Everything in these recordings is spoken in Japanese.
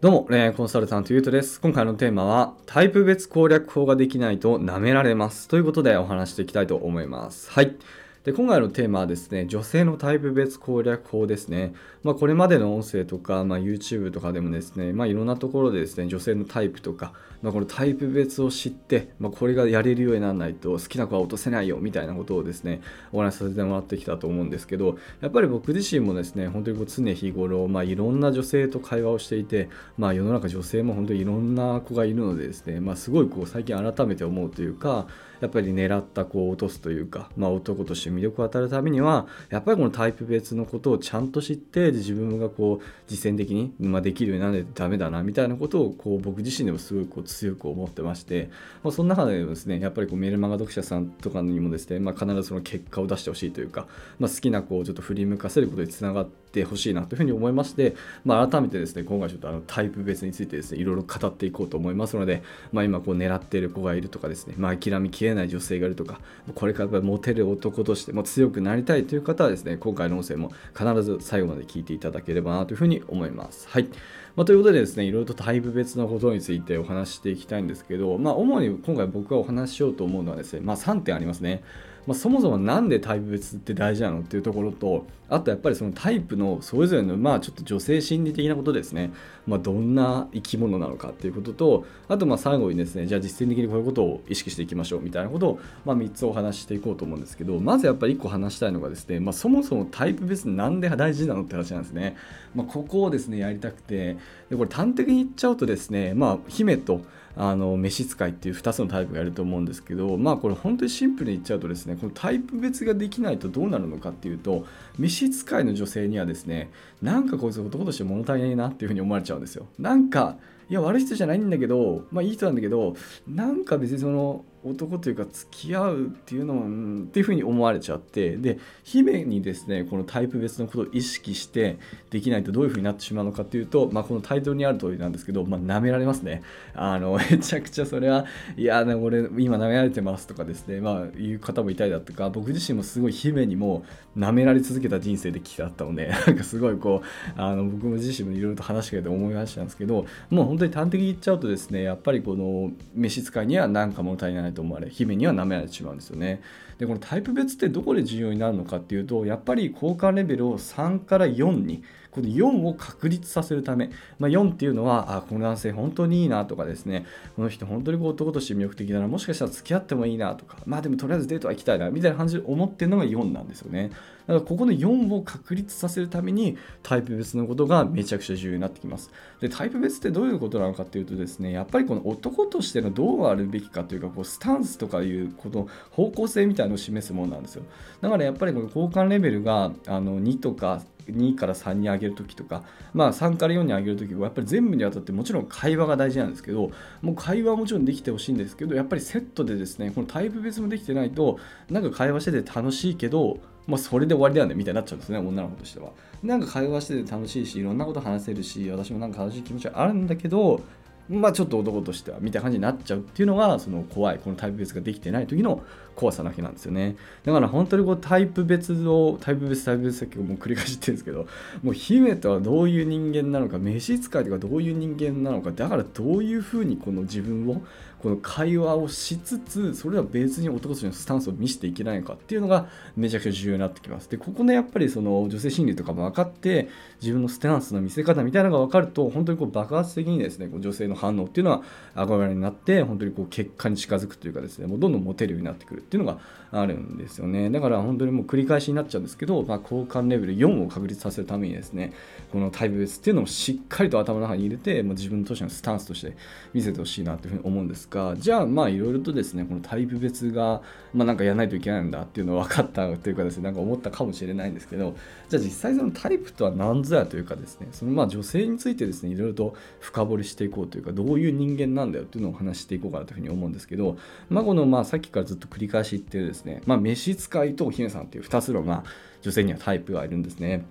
どうも、恋愛コンサルタントゆうとです。今回のテーマは、タイプ別攻略法ができないと舐められます。ということでお話していきたいと思います。はい。で、今回のテーマはですね、女性のタイプ別攻略法ですね。これまでの音声とか、YouTube とかでもですね、いろんなところでですね、女性のタイプとか、このタイプ別を知って、これがやれるようにならないと好きな子は落とせないよみたいなことをですね、お話しさせてもらってきたと思うんですけど、やっぱり僕自身もですね、本当に常日頃、いろんな女性と会話をしていて、世の中女性も本当にいろんな子がいるのでですね、すごい最近改めて思うというか、やっぱり狙った子を落とすというか、男として魅力を与えるためには、やっぱりこのタイプ別のことをちゃんと知って、で自分が実践的に、できるようにならないとダメだなみたいなことを僕自身でもすごい強く思ってまして、その中でですね、やっぱりメルマガ読者さんとかにもですね、必ずその結果を出してほしいというか、好きな子をちょっと振り向かせることにつながってほしいなというふうに思いまして、改めてですね、今回ちょっとタイプ別についてですね、いろいろ語っていこうと思いますので、今狙っている子がいるとかですね、諦めきれない女性がいるとか、これからモテる男としても強くなりたいという方はですね、今回の音声も必ず最後まで聞いていただければなというふうに思います。はい。ということでですね、いろいろとタイプ別のことについてお話ししていきたいんですけど、主に今回僕がお話ししようと思うのはですね、3点ありますね。そもそもなんでタイプ別って大事なのっていうところと、あとやっぱりそのタイプのそれぞれのちょっと女性心理的なことですね、どんな生き物なのかっていうことと、あと最後にですね、じゃあ実践的にこういうことを意識していきましょうみたいなことを3つお話ししていこうと思うんですけど、まずやっぱり1個話したいのがですね、そもそもタイプ別なんで大事なのって話なんですね。ここをですねやりたくて、でこれ端的に言っちゃうとですね、姫と召使いっていう2つのタイプがいると思うんですけど、これ本当にシンプルに言っちゃうとですね、このタイプ別ができないとどうなるのかっていうと、召使いの女性にはですね、なんかこいつ男として物足りないなっていうふうに思われちゃうんですよ。いや悪い人じゃないんだけど、いい人なんだけど、なんか別にその男というか付き合うっていうのも、っていうふうに思われちゃって、で姫にですねこのタイプ別のことを意識してできないとどういうふうになってしまうのかっていうと、このタイトルにある通りなんですけど、舐められますね。めちゃくちゃそれは、いや俺今舐められてますとかですね、いう方もいたりだとか、僕自身もすごい姫にも舐められ続けた人生できだったので、なんかすごい僕も自身もいろいろと話して思い出したんですけど、もう本当に端的に言っちゃうとですね、やっぱりこの召使いには何か物足りないと思われ、姫には舐められてしまうんですよね。でこのタイプ別ってどこで重要になるのかっていうと、やっぱり交換レベルを3から4に、この4を確立させるため、4っていうのは、この男性本当にいいなとかですね、この人本当に男として魅力的だな、もしかしたら付き合ってもいいなとか、でもとりあえずデートは行きたいなみたいな感じで思ってるのが4なんですよね。だからここの4を確立させるためにタイプ別のことがめちゃくちゃ重要になってきます。でタイプ別ってどういうことなのかっていうとですね、やっぱりこの男としてのどうあるべきかというか、スタンスとかいうこと方向性みたいなのを示すものなんですよ。だからやっぱりこの交換レベルが2とか2から3に上げるときとか、3から4に上げるときはやっぱり全部にわたってもちろん会話が大事なんですけど、もう会話はもちろんできてほしいんですけど、やっぱりセットでですね、このタイプ別もできてないと、なんか会話してて楽しいけど、それで終わりだよねみたいになっちゃうんですね、女の子としては。なんか会話してて楽しいし、いろんなこと話せるし、私もなんか楽しい気持ちはあるんだけど、ちょっと男としてはみたいな感じになっちゃうっていうのが、その怖い、このタイプ別ができてない時の怖さなわけなんですよね。だから本当にタイプ別さっきもう繰り返し言ってるんですけど、もう姫とはどういう人間なのか、召使いとかどういう人間なのか、だからどういうふうにこの自分をこの会話をしつつ、それは別に男としてのスタンスを見せていけないのかっていうのがめちゃくちゃ重要になってきます。でここね、やっぱりその女性心理とかも分かって、自分のスタンスの見せ方みたいなのが分かると、本当に爆発的にですね、女性の反応っていうのは憧れになって、本当に結果に近づくというかですね、もうどんどんモテるようになってくるっていうのがあるんですよね。だから本当にもう繰り返しになっちゃうんですけど、交換レベル4を確立させるためにですね、このタイプ別っていうのをしっかりと頭の中に入れて、自分としてのスタンスとして見せてほしいなというふうに思うんですが、じゃあいろいろとですね、このタイプ別がなんかやらないといけないんだっていうのを分かったというかですね、なんか思ったかもしれないんですけど、じゃあ実際そのタイプとは何ぞやというかですね、その女性についてですね、いろいろと深掘りしていこうというか、どういう人間なんだよっていうのをお話していこうかなというふうに思うんですけど、このさっきからずっと繰り返し言ってるですね、召使いとお姫さんという2つの女性にはタイプがいるんですね。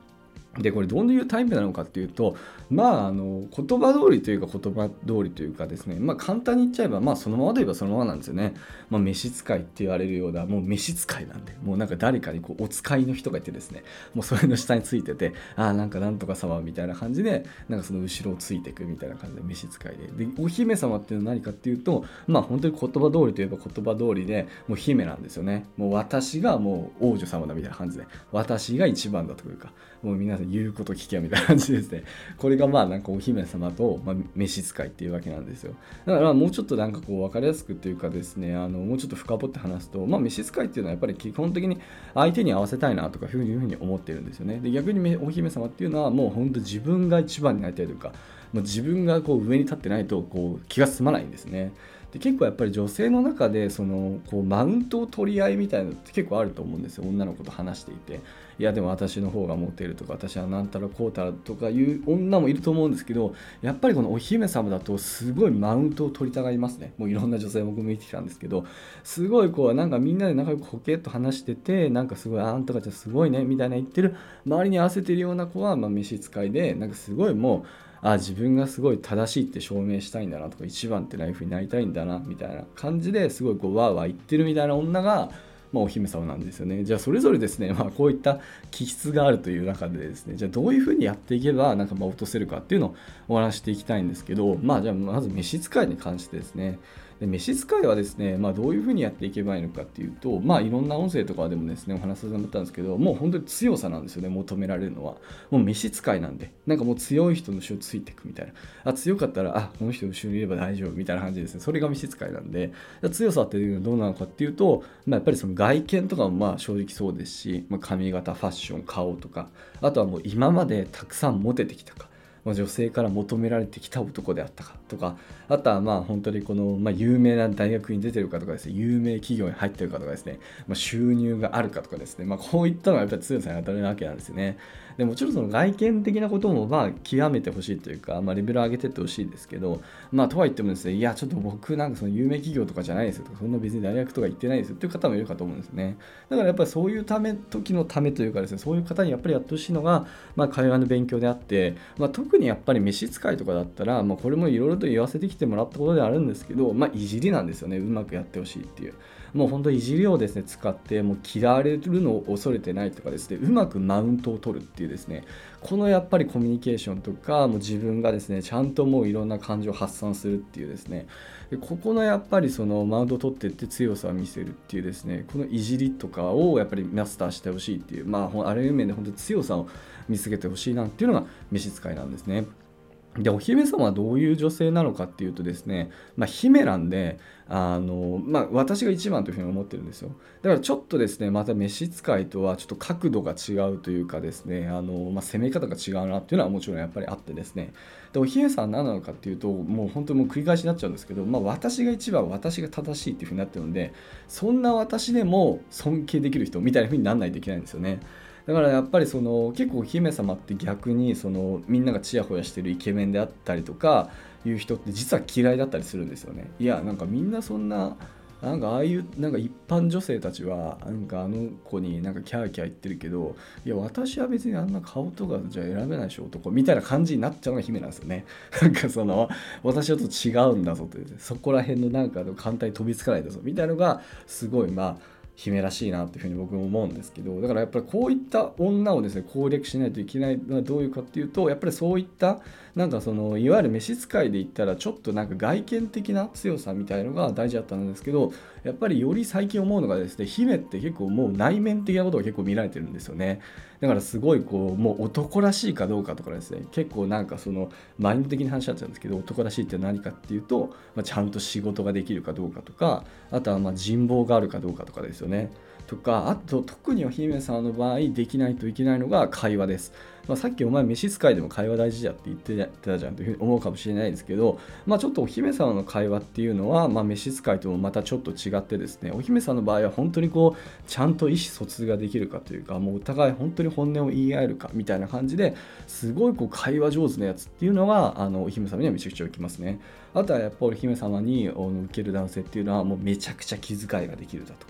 でこれどういうタイプなのかっていうと、言葉通りというか言葉通りというかですね、簡単に言っちゃえば、そのままで言えばそのままなんですよね。召使いって言われるような、もう召使いなんで、もうなんか誰かにお使いの人がいてですね、もうそれの下についてて、なんとか様みたいな感じで、なんかその後ろをついていくみたいな感じで召使いで、お姫様っていうのは何かっていうと、本当に言葉通りといえば言葉通りで、もう姫なんですよね。もう私がもう王女様だみたいな感じで、私が一番だというか、もう皆さん言うこと聞けみたいな感じですね。これがなんかお姫様と、召使いっていうわけなんですよ。だからもうちょっとなんか分かりやすくっていうかですね、もうちょっと深掘って話すと、召使いっていうのはやっぱり基本的に相手に合わせたいなとかいうふうに思ってるんですよね。で逆にお姫様っていうのはもう本当自分が一番になりたいというか、もう自分が上に立ってないと気が済まないんですね。で結構やっぱり女性の中でマウントを取り合いみたいなのって結構あると思うんですよ。女の子と話していて、いやでも私の方がモテるとか、私はなんたらこうたらとかいう女もいると思うんですけど、やっぱりこのお姫様だとすごいマウントを取りたがりますね。もういろんな女性僕見てきたんですけど、すごいなんかみんなで仲良くポケッと話してて、なんかすごいあんたたちはすごいねみたいな言ってる周りに合わせてるような子は召使いで、なんかすごいもう自分がすごい正しいって証明したいんだなとか、一番っていう風になりたいんだなみたいな感じですごいワーワー言ってるみたいな女が、お姫様なんですよね。じゃあそれぞれですね、こういった気質があるという中でですね、じゃあどういう風にやっていけばなんか落とせるかっていうのをお話していきたいんですけど、じゃあまず召使いに関してですね。で召使いはですね、どういうふうにやっていけばいいのかっていうと、いろんな音声とかでもですね、お話しさせてもらったんですけど、もう本当に強さなんですよね、求められるのは。もう召使いなんで、なんかもう強い人の後ろついていくみたいな。強かったら、この人後ろにいれば大丈夫みたいな感じですね。それが召使いなんで、強さっていうのはどうなのかっていうと、やっぱりその外見とかも正直そうですし、髪型、ファッション、顔とか、あとはもう今までたくさんモテてきたか。女性から求められてきた男であったかとか、あとは本当に有名な大学に出てるかとかですね、有名企業に入ってるかとかですね、収入があるかとかですね、こういったのがやっぱり強さに当たるわけなんですよね。でもちろんその外見的なことも極めてほしいというか、レベル上げてってほしいですけど、とはいってもですね、いやちょっと僕なんかその有名企業とかじゃないですよとか、そんな別に大学とか行ってないですよっていう方もいるかと思うんですね。だからやっぱりそういう時のためというかですね、そういう方にやっぱりやってほしいのが、会話の勉強であって、特にやっぱり召使いとかだったら、これもいろいろと言わせてきてもらったことではあるんですけど、いじりなんですよね。うまくやってほしいっていう。もう本当にいじりをですね使って、もう嫌われるのを恐れてないとかですね、うまくマウントを取るっていうですね、このやっぱりコミュニケーションとか、もう自分がですねちゃんともういろんな感情を発散するっていうですね、でここのやっぱりそのマウントを取っていって強さを見せるっていうですね、このいじりとかをやっぱりマスターしてほしいっていう、ある意味で本当に強さを見つけてほしいなっていうのが召使いなんですね。でお姫様はどういう女性なのかっていうとですね、姫なんで私が一番というふうに思ってるんですよ。だからちょっとですね、また召使いとはちょっと角度が違うというかですね、攻め方が違うなっていうのはもちろんやっぱりあってですね、でお姫様は何なのかっていうと、もう本当にもう繰り返しになっちゃうんですけど、私が一番、私が正しいっていうふうになってるので、そんな私でも尊敬できる人みたいなふうにならないといけないんですよね。だからやっぱり結構お姫様って逆にみんながチヤホヤしてるイケメンであったりとかいう人って実は嫌いだったりするんですよね。いやなんかみんなそんななんかああいうなんか一般女性たちはなんかあの子になんかキャーキャー言ってるけど、いや私は別にあんな顔とかじゃ選べないでしょ男みたいな感じになっちゃうのが姫なんですよね。なんか私はちょっと違うんだぞという、そこら辺のなんか簡単に飛びつかないんだぞみたいなのがすごい姫らしいなっていうふうに僕も思うんですけど、だからやっぱりこういった女をですね攻略しないといけないのはどういうかっていうと、やっぱりそういったなんかいわゆる召使いで言ったらちょっとなんか外見的な強さみたいのが大事だったんですけど、やっぱりより最近思うのがですね、姫って結構もう内面的なことが結構見られてるんですよね。だからすごいもう男らしいかどうかとかですね、結構なんかマインド的な話になっちゃうんですけど、男らしいって何かっていうと、ちゃんと仕事ができるかどうかとか、あとは人望があるかどうかとかですよね。とか、あと特にお姫様の場合できないといけないのが会話です。さっきお前召使いでも会話大事だって言ってたじゃんというふうに思うかもしれないですけど、ちょっとお姫様の会話っていうのは、召使いともまたちょっと違ってですね、お姫様の場合は本当にちゃんと意思疎通ができるかというか、もうお互い本当に本音を言い合えるかみたいな感じですごい会話上手なやつっていうのがお姫様にはめちゃくちゃ浮きますね。あとはやっぱりお姫様に受ける男性っていうのはもうめちゃくちゃ気遣いができるだとか、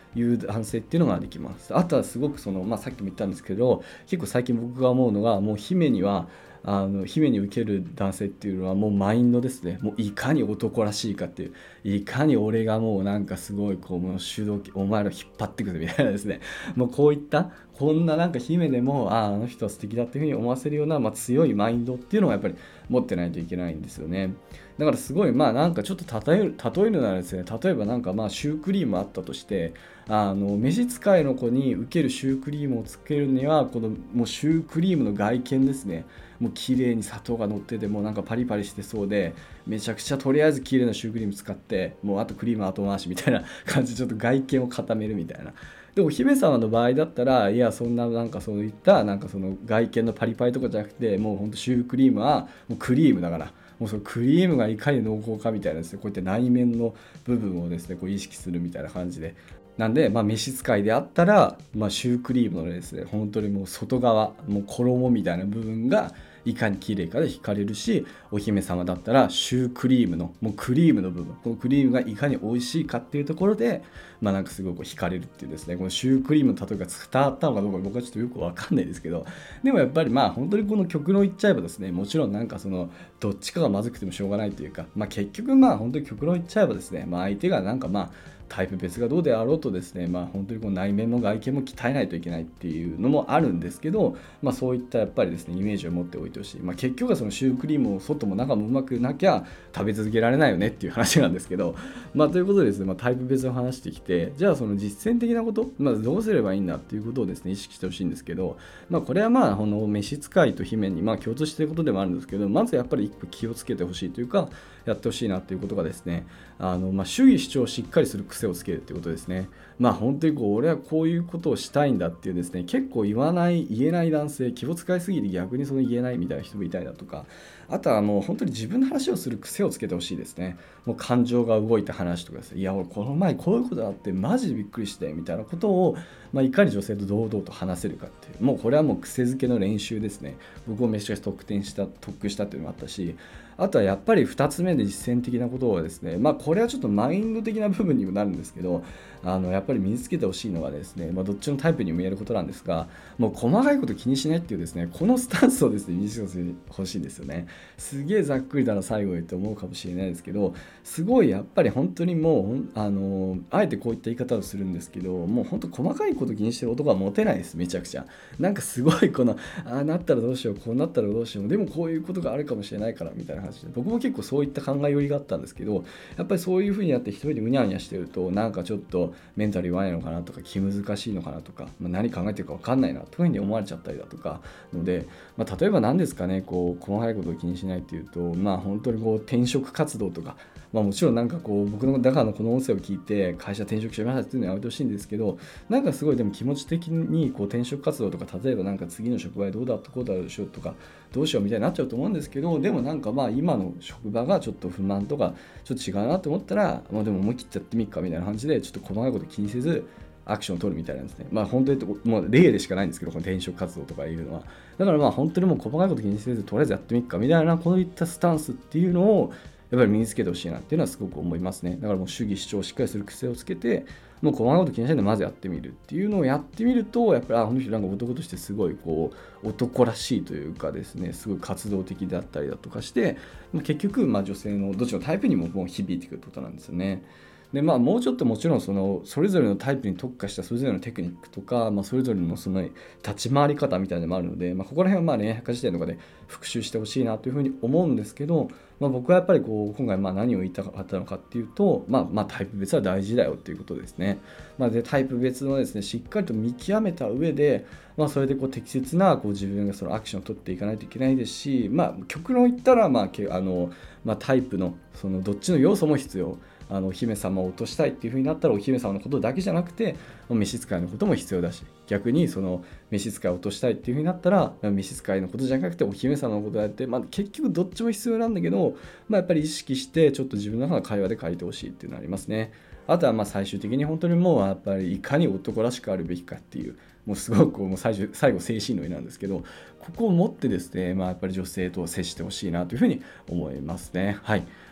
いう男性っていうのができます。あとはすごくさっきも言ったんですけど、結構最近僕が思うのが、もう姫に受ける男性っていうのはもうマインドですね。もういかに男らしいかっていう、いかに俺がもうなんかすごいもう主導権、お前ら引っ張ってくるみたいなですね。もうこんななんか姫でもあの人は素敵だっていうふうに思わせるような、強いマインドっていうのはやっぱり持ってないといけないんですよね。だからすごいなんかちょっと例えるならですね、例えばなんかシュークリームあったとして、召使いの子に受けるシュークリームをつけるには、このもうシュークリームの外見ですね、もう綺麗に砂糖が乗ってて、もうなんかパリパリしてそうで、めちゃくちゃとりあえず綺麗なシュークリーム使って、もうあとクリーム後回しみたいな感じでちょっと外見を固めるみたいな。でも姫様の場合だったら、いやそんななんかそういったなんかその外見のパリパリとかじゃなくて、もうほんとシュークリームはもうクリームだから、もうそのクリームがいかに濃厚かみたいなですね、こうやって内面の部分をですねこう意識するみたいな感じで、なんで、召使いであったら、シュークリームのですね、本当にもう外側、もう衣みたいな部分がいかに綺麗かで惹かれるし、お姫様だったらシュークリームの、もうクリームの部分、このクリームがいかに美味しいかっていうところで、なんかすごく惹かれるっていうですね、このシュークリームの例えが伝わったのかどうか僕はちょっとよくわかんないですけど、でもやっぱり本当にこの極論言っちゃえばですね、もちろんなんかどっちかがまずくてもしょうがないというか、結局本当に極論言っちゃえばですね、相手がなんかタイプ別がどうであろうとですね、本当にこう内面も外見も鍛えないといけないっていうのもあるんですけど、そういったやっぱりですねイメージを持っておいてほしい。結局はそのシュークリームを外も中もうまくなきゃ食べ続けられないよねっていう話なんですけど、ということでですね、タイプ別を話してきて、じゃあその実践的なこと、どうすればいいんだっていうことをですね意識してほしいんですけど、これはこの召使いと姫に共通していることでもあるんですけど、まずやっぱり一個気をつけてほしいというか、やってほしいなっていうことがですね、主義主張をしっかりする癖をつけるっていうことですね。本当に俺はこういうことをしたいんだっていうですね、結構言えない男性、気を使いすぎて逆に言えないみたいな人もいたりだとか、あとはもう本当に自分の話をする癖をつけてほしいですね。もう感情が動いた話とかですね、いや俺この前こういうことがあってマジでびっくりしてみたいなことを、いかに女性と堂々と話せるかっていう、もうこれはもう癖づけの練習ですね。僕もめちゃくちゃ特訓したっていうのもあったし、あとはやっぱり2つ目で実践的なことはですね、これはちょっとマインド的な部分にもなるんですけど、やっぱり身につけてほしいのはですね、どっちのタイプにも言えることなんですが、もう細かいこと気にしないっていうですね、このスタンスをですね身につけてほしいんですよね。すげえざっくりだな最後へと思うかもしれないですけど、すごいやっぱり本当にもうあえてこういった言い方をするんですけど、もう本当細かいこと気にしてる男はモテないです。めちゃくちゃなんかすごいなったらどうしよう、こうなったらどうしよう、でもこういうことがあるかもしれないからみたいな話で、僕も結構そういった考えよりがあったんですけど、やっぱりそういう風にやって一人でうにゃうにゃしてると、なんかちょっとメンタル弱いのかなとか気難しいのかなとか、何考えてるか分かんないなという風に思われちゃったりだとかので、例えば何ですかね、こう細かいことを気にしないっていうと、本当にこう転職活動とか、もちろんなんかこう僕のだからこの音声を聞いて会社転職しましたっていうのはやめてほしいんですけど、なんかすごいでも気持ち的にこう転職活動とか、例えばなんか次の職場でどうだったこうだろうしようとかどうしようみたいになっちゃうと思うんですけど、でもなんか今の職場がちょっと不満とかちょっと違うなと思ったら、でも思い切っちゃってみっかみたいな感じでちょっと細かいこと気にせずアクションを取るみたいなんですね。本当にもう例でしかないんですけど、この転職活動とかいうのは。だから本当にもう細かいこと気にせずとりあえずやってみっかみたいな、こういったスタンスっていうのをやっぱり身につけてほしいなっていうのはすごく思いますね。だからもう主義主張をしっかりする癖をつけて、もう細かいこと気にしないでまずやってみるっていうのをやってみると、やっぱりこの人なんか男としてすごいこう男らしいというかですね、すごい活動的であったりだとかして、結局女性のどっちのタイプにももう響いてくるってことなんですよね。でもうちょっともちろんそれぞれのタイプに特化したそれぞれのテクニックとか、それぞれの立ち回り方みたいなのもあるので、ここら辺は恋愛百科事典とかで復習してほしいなというふうに思うんですけど、僕はやっぱりこう今回何を言いたかったのかっていうと、タイプ別は大事だよっていうことですね。でタイプ別のですねしっかりと見極めた上で、それでこう適切なこう自分がそのアクションを取っていかないといけないですし、極論言ったらタイプのどっちの要素も必要。お姫様を落としたいっていう風になったらお姫様のことだけじゃなくて召使いのことも必要だし、逆に召使いを落としたいっていう風になったら召使いのことじゃなくてお姫様のことをやって、結局どっちも必要なんだけど、やっぱり意識してちょっと自分の中の会話で書いてほしいっていうのがありますね。あとは最終的に本当にもうやっぱりいかに男らしくあるべきかっていう、もうすごくもう最後精神論なんですけど、ここを持ってですね、やっぱり女性と接してほしいなというふうに思いますね。はい。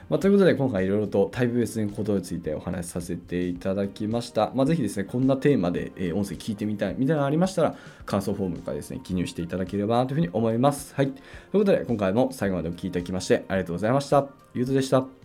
ということで今回いろいろとタイプ別にことについてお話しさせていただきました。ぜひですね、こんなテーマで音声聞いてみたいみたいなのありましたら、感想フォームからですね、記入していただければなというふうに思います。はい。ということで今回も最後までお聞きいただきましてありがとうございました。ゆうとでした。